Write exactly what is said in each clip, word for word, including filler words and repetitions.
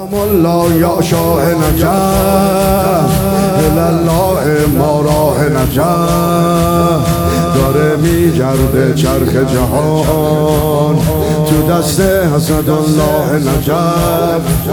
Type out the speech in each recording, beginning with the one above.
سلام الله یا شاه نجف، الله ما راه نجف. داره میگرده چرخ جهان تو دست اسدالله نجف.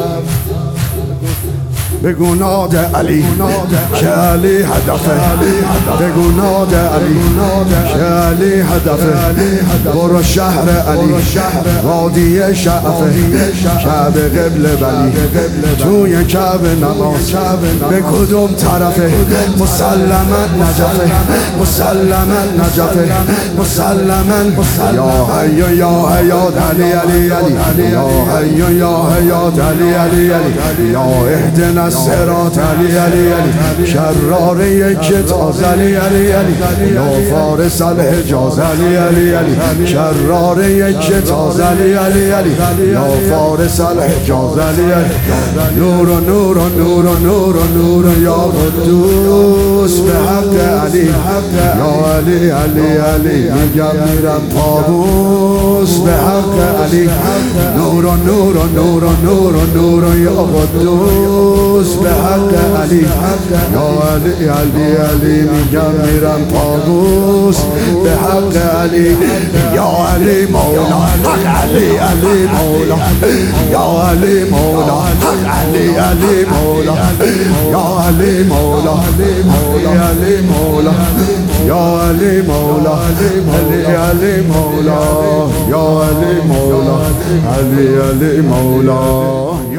بگو ناد علی که علی هدفه، بگو ناد علی که علی هدفه. برو شهر علی وادی شعفه، کعبه قبل ولی توی کعبه نماز به کدوم طرفه؟ مسلما نجفه، مسلما نجفه، مسلما. یا حی یا حیات علی علی علی، یا حی یا حیات علی علی علی، یا اهدنا الصراط علی علی علی، شرار یک تاز علی علی علی، یا فارس الحجاز علی علی علی، شرار یک تاز علی علی علی، یا فارس الحجاز علی علی. نور و نور و نور و نور و نور یا قدوس به حق علی، یا علی علی علی. میگم میرم طاووس به حق علی. نور و نور و نور و نور و نور یا قدوس به حق علی، یا علی علی علی. میگم میرم طاووس به حق علی، یا علی مولا حق علی علی مولا، یا علی مولا حق علی علی مولا، یا علی مولا علی مولا، یا علی مولا علی علی مولا، یا علی مولا علی علی مولا.